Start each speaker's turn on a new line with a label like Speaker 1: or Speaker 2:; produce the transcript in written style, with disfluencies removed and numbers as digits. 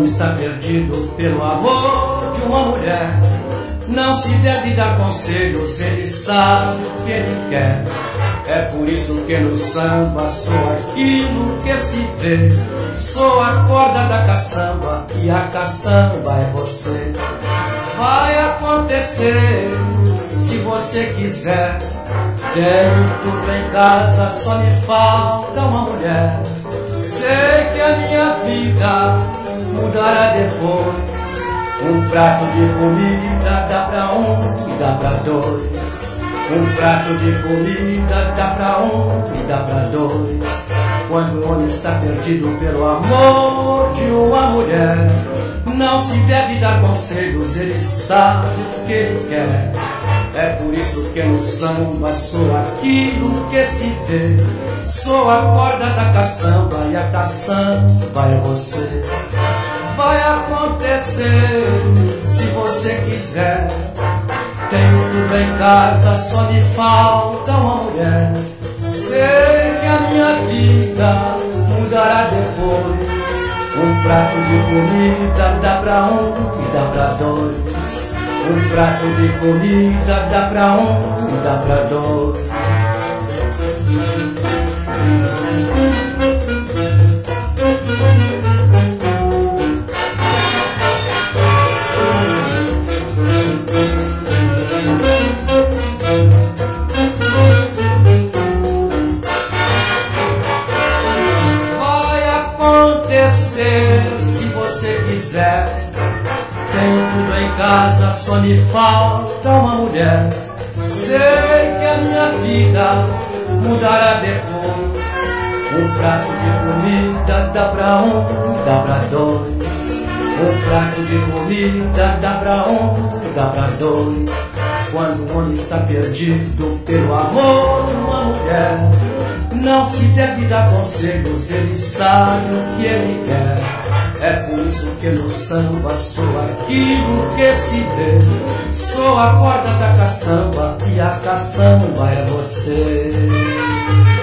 Speaker 1: está perdido pelo amor de uma mulher, não se deve dar conselhos, ele sabe o que ele quer. É por isso que no samba sou aquilo que se vê. Sou a corda da caçamba e a caçamba é você. Vai acontecer se você quiser. Tenho tudo em casa, só me falta uma mulher. Sei que a minha vida mudará depois. Um prato de comida dá pra um e dá pra dois. Um prato de comida dá pra um e dá pra dois. Quando o homem está perdido pelo amor de uma mulher, não se deve dar conselhos, ele sabe o que ele quer. É por isso que no samba sou aquilo que se vê. Sou a corda da caçamba e a caçamba é você. Vai acontecer se você quiser. Tenho tudo em casa, só me falta uma mulher. Sei que a minha vida mudará depois. Um prato de comida dá pra um e dá pra dois. Um prato de comida dá pra um e dá pra dois. Se você quiser, tenho tudo em casa, só me falta uma mulher. Sei que a minha vida mudará depois. Um prato de comida dá pra um, dá pra dois. Um prato de comida dá pra um, dá pra dois. Quando o homem está perdido pelo amor de uma mulher, não se deve dar conselhos, ele sabe o que ele quer. É por isso que no samba sou aquilo que se vê. Sou a corda da caçamba e a caçamba é você.